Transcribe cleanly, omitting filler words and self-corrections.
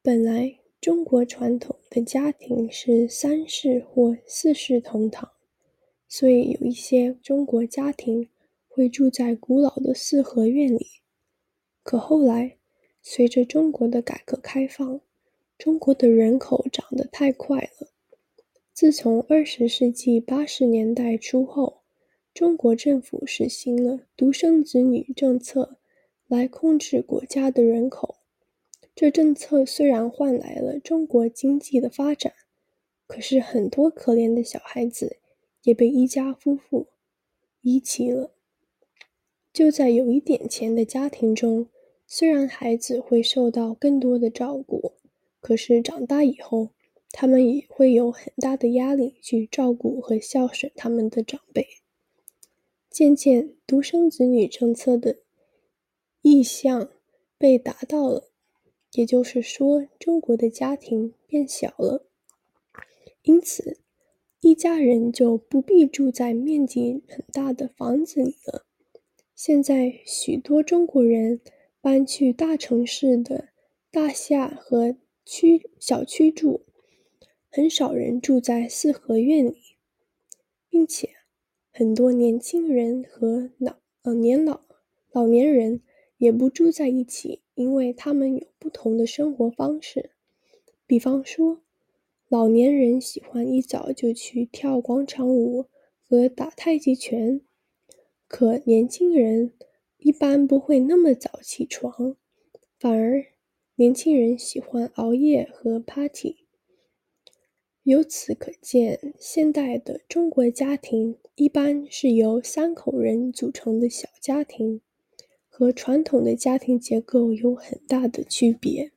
本来中国传统的家庭是三世或四世同堂，所以有一些中国家庭会住在古老的四合院里。可后来，随着中国的改革开放，中国的人口长得太快了。自从20世纪80年代初后，中国政府实行了独生子女政策来控制国家的人口。这政策虽然换来了中国经济的发展，可是很多可怜的小孩子也被一家夫妇遗弃了。就在有一点钱的家庭中，虽然孩子会受到更多的照顾，可是长大以后，他们也会有很大的压力去照顾和孝顺他们的长辈。渐渐，独生子女政策的意向被达到了，也就是说，中国的家庭变小了。因此，一家人就不必住在面积很大的房子里了。现在，许多中国人搬去大城市的大厦和小区住，很少人住在四合院里，并且很多年轻人和老年人也不住在一起，因为他们有不同的生活方式。比方说，老年人喜欢一早就去跳广场舞和打太极拳，可年轻人一般不会那么早起床，反而年轻人喜欢熬夜和 party。由此可见，现代的中国家庭一般是由3口人组成的小家庭，和传统的家庭结构有很大的区别。